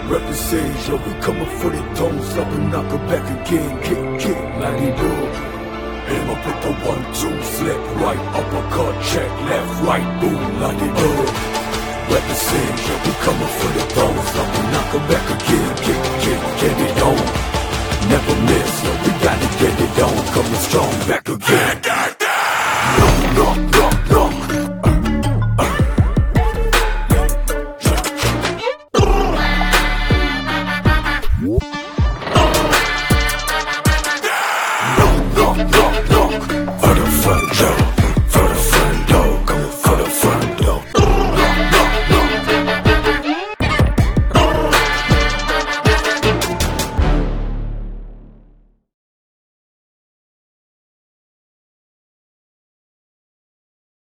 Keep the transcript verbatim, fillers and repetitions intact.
Represent, yo, we coming for the thumbs up and knock it back again. Kick, kick, like they do. Hit him up with the one, two, slip, right, uppercut, check, left, right, boom, like they do. Represent, yo, we coming for the thumbs up and knock it back again.